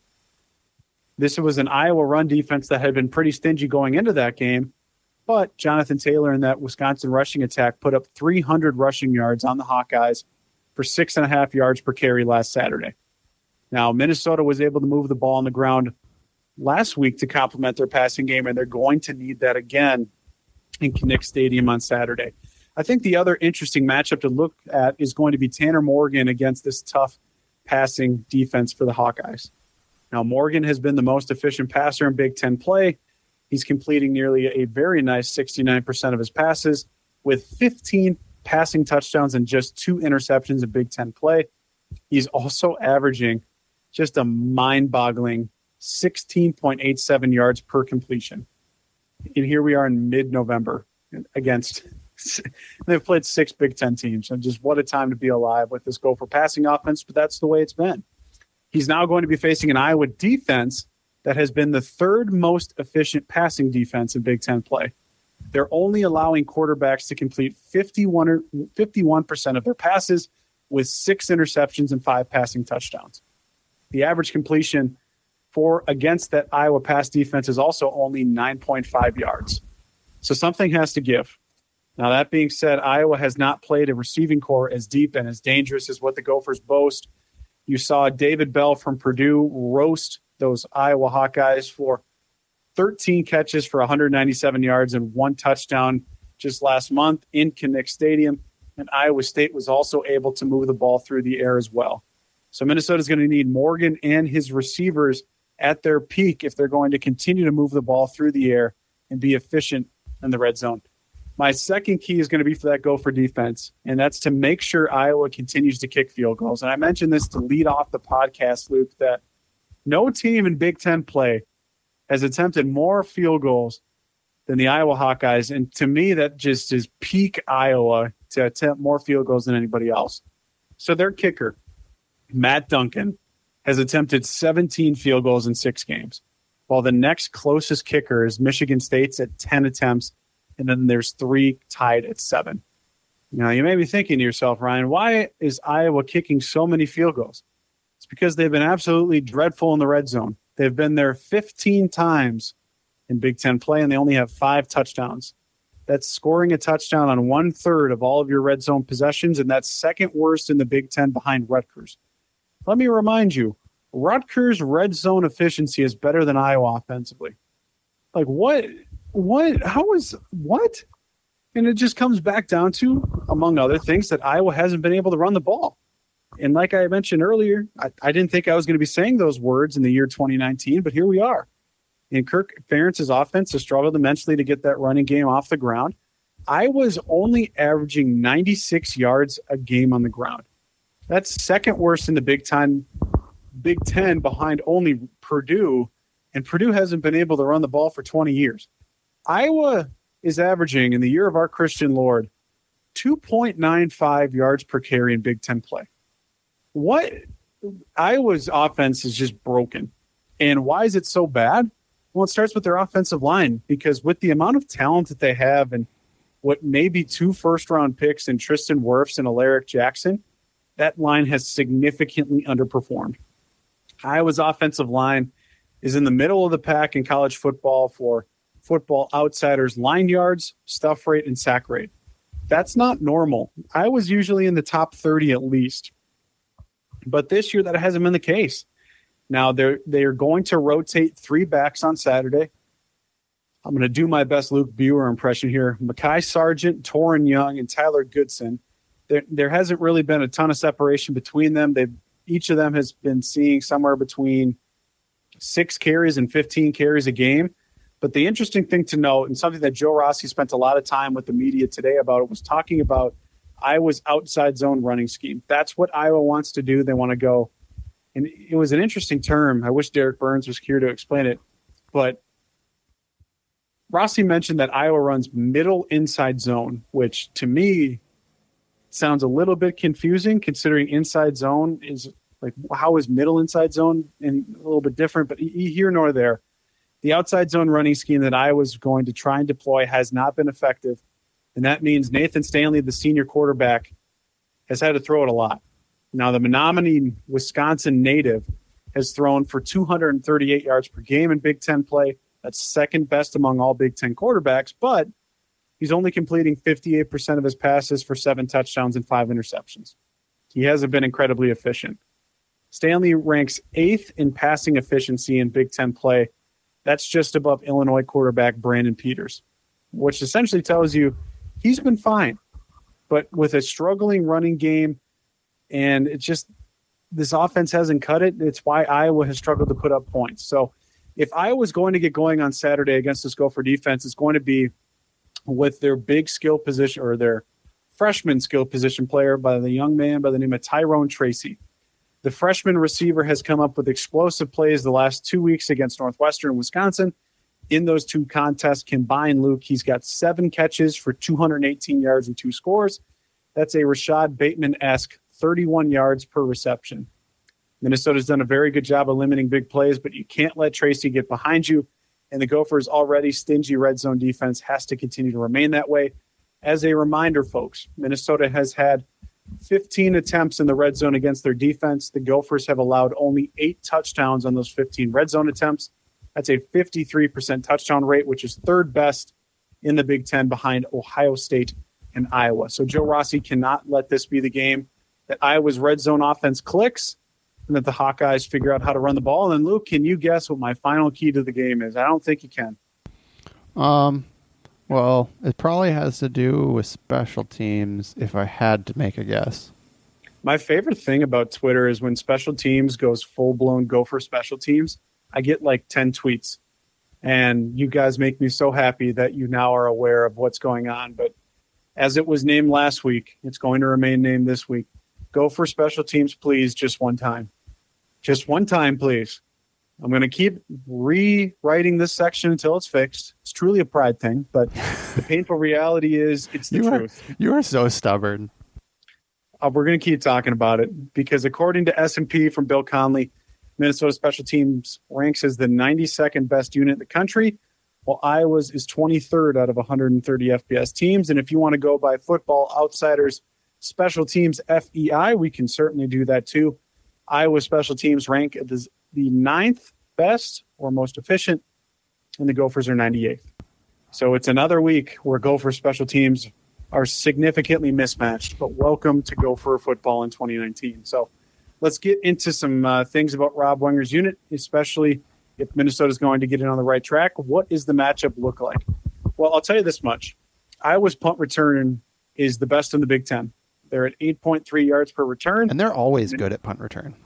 This was an Iowa run defense that had been pretty stingy going into that game, but Jonathan Taylor and that Wisconsin rushing attack put up 300 rushing yards on the Hawkeyes for 6.5 yards per carry last Saturday. Now, Minnesota was able to move the ball on the ground last week to complement their passing game, and they're going to need that again in Kinnick Stadium on Saturday. I think the other interesting matchup to look at is going to be Tanner Morgan against this tough passing defense for the Hawkeyes. Now, Morgan has been the most efficient passer in Big Ten play. He's completing nearly a very nice 69% of his passes with 15 passing touchdowns and just 2 interceptions in Big Ten play. He's also averaging just a mind-boggling 16.87 yards per completion. And here we are in mid-November against – they've played 6 Big Ten teams. And just what a time to be alive with this Gopher passing offense, but that's the way it's been. He's now going to be facing an Iowa defense that has been the 3rd most efficient passing defense in Big Ten play. They're only allowing quarterbacks to complete 51% of their passes with 6 interceptions and 5 passing touchdowns. The average completion against that Iowa pass defense is also only 9.5 yards. So something has to give. Now, that being said, Iowa has not played a receiving core as deep and as dangerous as what the Gophers boast. You saw David Bell from Purdue roast those Iowa Hawkeyes for 13 catches for 197 yards and 1 touchdown just last month in Kinnick Stadium. And Iowa State was also able to move the ball through the air as well. So Minnesota's going to need Morgan and his receivers at their peak if they're going to continue to move the ball through the air and be efficient in the red zone. My second key is going to be for that Gopher defense, and that's to make sure Iowa continues to kick field goals. And I mentioned this to lead off the podcast, Luke, that no team in Big Ten play has attempted more field goals than the Iowa Hawkeyes. And to me, that just is peak Iowa to attempt more field goals than anybody else. So their kicker, Matt Duncan, has attempted 17 field goals in 6 games, while the next closest kicker is Michigan State's at 10 attempts, and then there's 3 tied at 7. Now, you may be thinking to yourself, Ryan, why is Iowa kicking so many field goals? It's because they've been absolutely dreadful in the red zone. They've been there 15 times in Big Ten play, and they only have 5 touchdowns. That's scoring a touchdown on 1/3 of all of your red zone possessions, and that's second worst in the Big Ten behind Rutgers. Let me remind you, Rutgers' red zone efficiency is better than Iowa offensively. Like, what? And it just comes back down to, among other things, that Iowa hasn't been able to run the ball. And like I mentioned earlier, I didn't think I was going to be saying those words in the year 2019, but here we are. And Kirk Ferentz's offense has struggled immensely to get that running game off the ground. Iowa's only averaging 96 yards a game on the ground. That's second worst in the Big Ten behind only Purdue, and Purdue hasn't been able to run the ball for 20 years. Iowa is averaging, in the year of our Christian Lord, 2.95 yards per carry in Big Ten play. What? Iowa's offense is just broken. And why is it so bad? Well, it starts with their offensive line, because with the amount of talent that they have and what may be 2 first-round picks in Tristan Wirfs and Alaric Jackson, that line has significantly underperformed. Iowa's offensive line is in the middle of the pack in college football for Football Outsiders line yards, stuff rate, and sack rate. That's not normal. Iowa's usually in the top 30 at least. But this year that hasn't been the case. Now they are going to rotate 3 backs on Saturday. I'm going to do my best Luke Buer impression here. Mekhi Sargent, Torin Young, and Tyler Goodson. There hasn't really been a ton of separation between them. Each of them has been seeing somewhere between 6 carries and 15 carries a game. But the interesting thing to note, and something that Joe Rossi spent a lot of time with the media today about it, was talking about Iowa's outside zone running scheme. That's what Iowa wants to do. They want to go. And it was an interesting term. I wish Derek Burns was here to explain it. But Rossi mentioned that Iowa runs middle inside zone, which to me sounds a little bit confusing, considering inside zone is like, how is middle inside zone? And a little bit different, but here nor there. The outside zone running scheme that Iowa's going to try and deploy has not been effective. And that means Nathan Stanley, the senior quarterback, has had to throw it a lot. Now, the Menominee, Wisconsin native has thrown for 238 yards per game in Big Ten play. That's second best among all Big Ten quarterbacks, but he's only completing 58% of his passes for 7 touchdowns and 5 interceptions. He hasn't been incredibly efficient. Stanley ranks 8th in passing efficiency in Big Ten play. That's just above Illinois quarterback Brandon Peters, which essentially tells you he's been fine. But with a struggling running game, and it's just this offense hasn't cut it. It's why Iowa has struggled to put up points. So if Iowa's going to get going on Saturday against this Gopher defense, it's going to be with their big skill position or their freshman skill position player by the young man by the name of Tyrone Tracy. The freshman receiver has come up with explosive plays the last 2 weeks against Northwestern and Wisconsin. In those two contests combined, Luke, he's got 7 catches for 218 yards and 2 scores. That's a Rashad Bateman-esque 31 yards per reception. Minnesota's done a very good job of limiting big plays, but you can't let Tracy get behind you. And the Gophers' already stingy red zone defense has to continue to remain that way. As a reminder, folks, Minnesota has had 15 attempts in the red zone against their defense. The Gophers have allowed only 8 touchdowns on those 15 red zone attempts. That's a 53% touchdown rate, which is third best in the Big Ten behind Ohio State and Iowa. So Joe Rossi cannot let this be the game that Iowa's red zone offense clicks and that the Hawkeyes figure out how to run the ball. And then, Luke, can you guess what my final key to the game is? I don't think you can. Well, it probably has to do with special teams if I had to make a guess. My favorite thing about Twitter is when special teams goes full-blown Gopher special teams, I get like 10 tweets. And you guys make me so happy that you now are aware of what's going on. But as it was named last week, it's going to remain named this week. Gopher special teams, please, just one time. Just one time, please. I'm going to keep rewriting this section until it's fixed. It's truly a pride thing, but the painful reality is it's the truth. You are so stubborn. We're going to keep talking about it because according to S&P from Bill Conley, Minnesota Special Teams ranks as the 92nd best unit in the country, while Iowa's is 23rd out of 130 FBS teams. And if you want to go by Football Outsiders Special Teams FEI, we can certainly do that too. Iowa Special Teams rank as the 9th best or most efficient, and the Gophers are 98th. So it's another week where Gopher special teams are significantly mismatched, but welcome to Gopher football in 2019. So let's get into some things about Rob Wenger's unit, especially if Minnesota's going to get in on the right track. What does the matchup look like? Well, I'll tell you this much. Iowa's punt return is the best in the Big Ten. They're at 8.3 yards per return. And they're always good at punt return.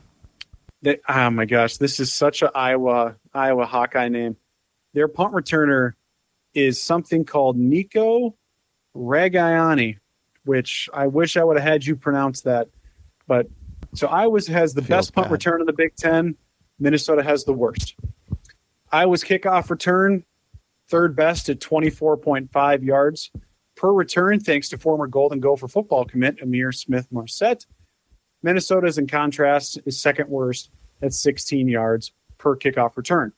Oh my gosh, this is such an Iowa Hawkeye name. Their punt returner is something called Nico Ragagiani, which I wish I would have had you pronounce that. But so Iowa has the best punt return in the Big Ten. Minnesota has the worst. Iowa's kickoff return, third best at 24.5 yards per return, thanks to former Golden Gopher football commit Amir Smith-Marset. Minnesota's, in contrast, is second worst at 16 yards per kickoff return.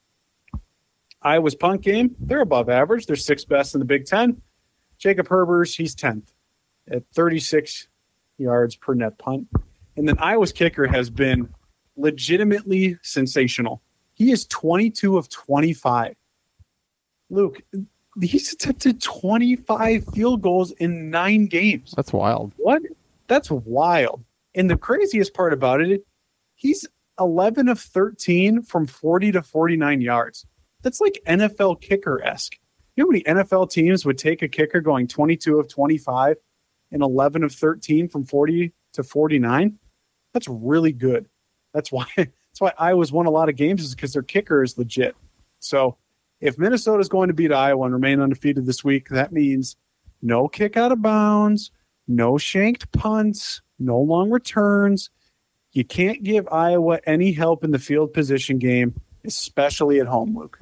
Iowa's punt game, they're above average. They're sixth best in the Big Ten. Jacob Herbers, he's 10th at 36 yards per net punt. And then Iowa's kicker has been legitimately sensational. He is 22 of 25. Luke, he's attempted 25 field goals in 9 games. That's wild. What? That's wild. And the craziest part about it, he's 11 of 13 from 40 to 49 yards. That's like NFL kicker-esque. You know how many NFL teams would take a kicker going 22 of 25 and 11 of 13 from 40 to 49? That's really good. That's why Iowa's won a lot of games, is because their kicker is legit. So if Minnesota's going to beat Iowa and remain undefeated this week, that means no kick out of bounds, no shanked punts, no long returns. You can't give Iowa any help in the field position game, especially at home, Luke.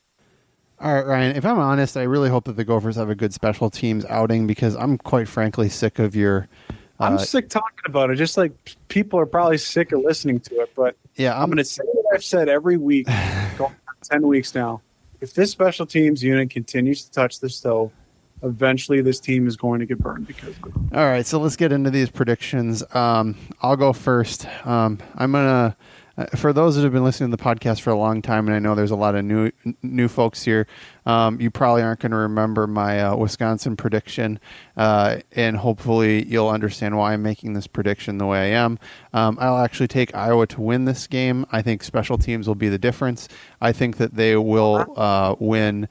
All right, Ryan, if I'm honest, I really hope that the Gophers have a good special teams outing, because I'm quite frankly sick of your... I'm sick talking about it, just like people are probably sick of listening to it. But yeah, I'm going to say what I've said every week, going for 10 weeks now. If this special teams unit continues to touch the stove, eventually this team is going to get burned because of it. All right, so let's get into these predictions. I'll go first. I'm going to... for those that have been listening to the podcast for a long time, and I know there's a lot of new folks here, you probably aren't going to remember my Wisconsin prediction, and hopefully you'll understand why I'm making this prediction the way I am. I'll actually take Iowa to win this game. I think special teams will be the difference. I think that they will win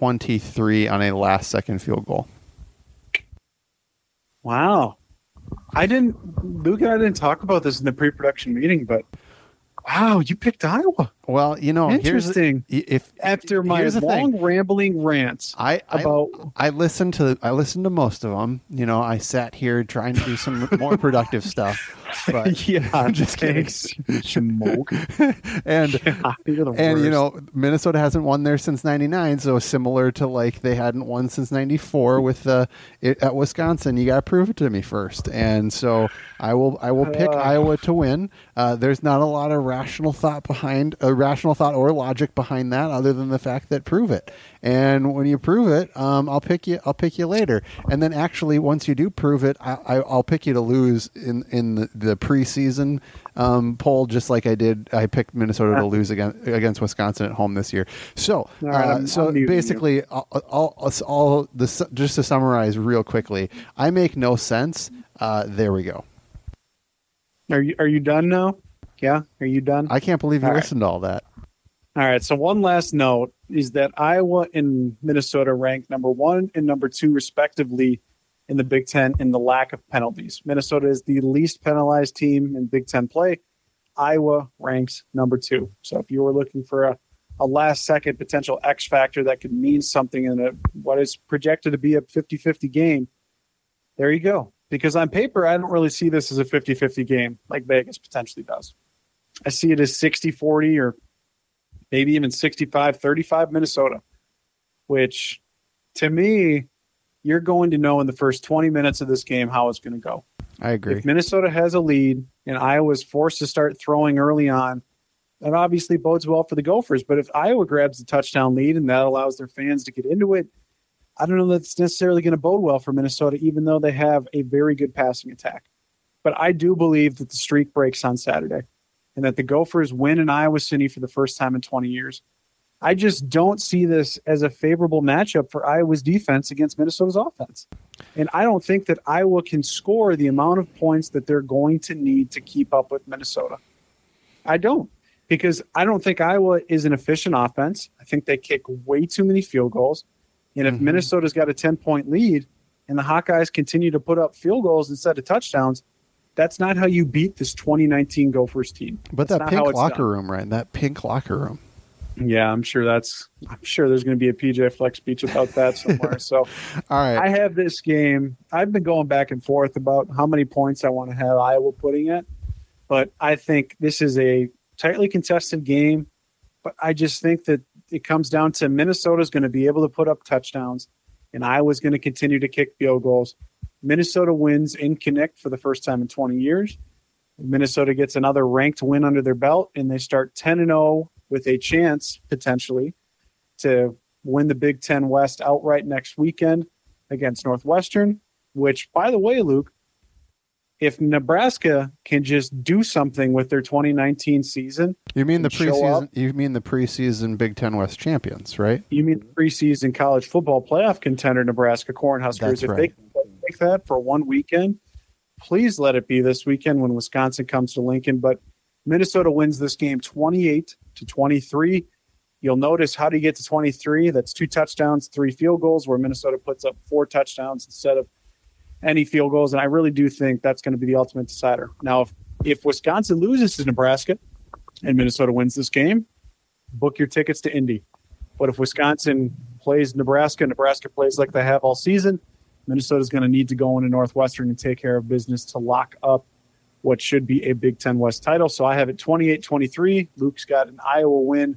24-23 on a last-second field goal. Wow. Luke and I didn't talk about this in the pre-production meeting, but wow, you picked Iowa. Well, Interesting. After my long rambling rants I listened to most of them. I sat here trying to do some more productive stuff. But yeah, I'm just kidding. Smoke. and Minnesota hasn't won there since '99, so similar to like they hadn't won since '94 with at Wisconsin. You got to prove it to me first, and so I will pick Iowa to win. There's not a lot of rational thought or logic behind that, other than the fact that prove it. And when you prove it, I'll pick you later. And then actually, once you do prove it, I'll pick you to lose in the preseason poll, just like I did. I picked Minnesota to lose against Wisconsin at home this year. So, basically, just to summarize real quickly, I make no sense. There we go. Are you done now? Yeah, are you done? I can't believe you listened to all that. All right, so one last note is that Iowa and Minnesota rank number 1 and number 2, respectively, in the Big Ten in the lack of penalties. Minnesota is the least penalized team in Big Ten play. Iowa ranks number 2. So if you were looking for a last-second potential X factor that could mean something in what is projected to be a 50-50 game, there you go. Because on paper, I don't really see this as a 50-50 game like Vegas potentially does. I see it as 60-40 or maybe even 65-35 Minnesota, which to me, you're going to know in the first 20 minutes of this game how it's going to go. I agree. If Minnesota has a lead and Iowa is forced to start throwing early on, that obviously bodes well for the Gophers. But if Iowa grabs the touchdown lead and that allows their fans to get into it, I don't know that's necessarily going to bode well for Minnesota, even though they have a very good passing attack. But I do believe that the streak breaks on Saturday and that the Gophers win in Iowa City for the first time in 20 years. I just don't see this as a favorable matchup for Iowa's defense against Minnesota's offense. And I don't think that Iowa can score the amount of points that they're going to need to keep up with Minnesota. I don't, because I don't think Iowa is an efficient offense. I think they kick way too many field goals. And if Minnesota's got a 10-point lead and the Hawkeyes continue to put up field goals instead of touchdowns, that's not how you beat this 2019 Gophers team. But that pink locker room, right? That pink locker room. Yeah, I'm sure there's going to be a PJ Fleck speech about that somewhere. So, all right. I have this game. I've been going back and forth about how many points I want to have Iowa putting it, but I think this is a tightly contested game. But I just think that it comes down to Minnesota's going to be able to put up touchdowns, and Iowa's going to continue to kick field goals. Minnesota wins in Connect for the first time in 20 years. Minnesota gets another ranked win under their belt, and they start 10-0 with a chance, potentially, to win the Big Ten West outright next weekend against Northwestern, which, by the way, Luke, if Nebraska can just do something with their 2019 season. You mean the preseason? You mean the preseason Big Ten West champions, right? You mean the preseason college football playoff contender Nebraska Cornhuskers? That's right. If they can make that for one weekend, please let it be this weekend when Wisconsin comes to Lincoln. But Minnesota wins this game 28-23. You'll notice, how do you get to 23? That's 2 touchdowns, 3 field goals, where Minnesota puts up 4 touchdowns instead of any field goals. And I really do think that's going to be the ultimate decider. Now, if Wisconsin loses to Nebraska and Minnesota wins this game, book your tickets to Indy. But if Wisconsin plays Nebraska plays like they have all season, Minnesota's going to need to go into Northwestern and take care of business to lock up what should be a Big Ten West title. So I have it 28-23. Luke's got an Iowa win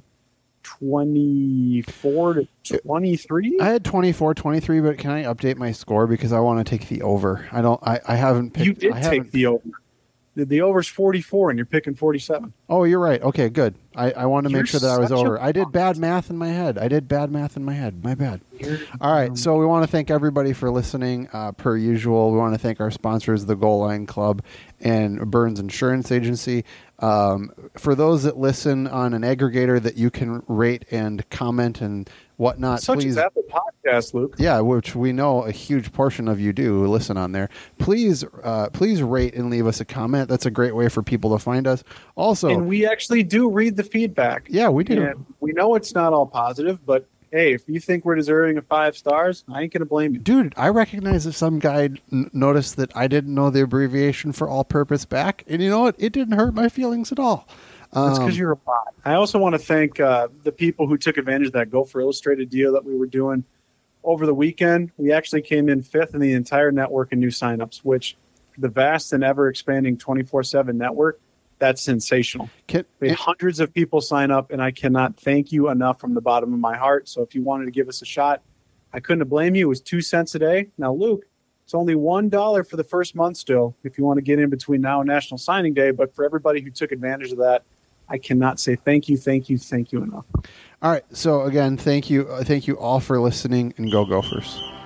24-23. I had 24-23, but can I update my score because I want to take the over? I haven't picked. You did take the over. The over's 44, and you're picking 47. Oh, you're right. Okay, good. I wanted to make sure that I was over. I did bad math in my head. My bad. All right. So we want to thank everybody for listening. Per usual, we want to thank our sponsors, the Goal Line Club and Burns Insurance Agency. For those that listen on an aggregator that you can rate and comment and whatnot, such please. As Apple Podcast, Luke. Yeah, which we know a huge portion of you do listen on there. Please rate and leave us a comment. That's a great way for people to find us. Also, and we actually do read the feedback. Yeah, we do. And we know it's not all positive, but hey, if you think we're deserving of 5 stars, I ain't going to blame you. Dude, I recognize that some guy noticed that I didn't know the abbreviation for all-purpose back, and you know what? It didn't hurt my feelings at all. That's because you're a bot. I also want to thank the people who took advantage of that Gopher Illustrated deal that we were doing over the weekend. We actually came in 5th in the entire network in new signups, which the vast and ever-expanding 24/7 network, that's sensational. We had hundreds of people sign up, and I cannot thank you enough from the bottom of my heart. So if you wanted to give us a shot, I couldn't have blamed you. It was 2 cents a day. Now, Luke, it's only $1 for the first month still if you want to get in between now and National Signing Day. But for everybody who took advantage of that, I cannot say thank you enough. All right. So, again, thank you all for listening, and go Gophers.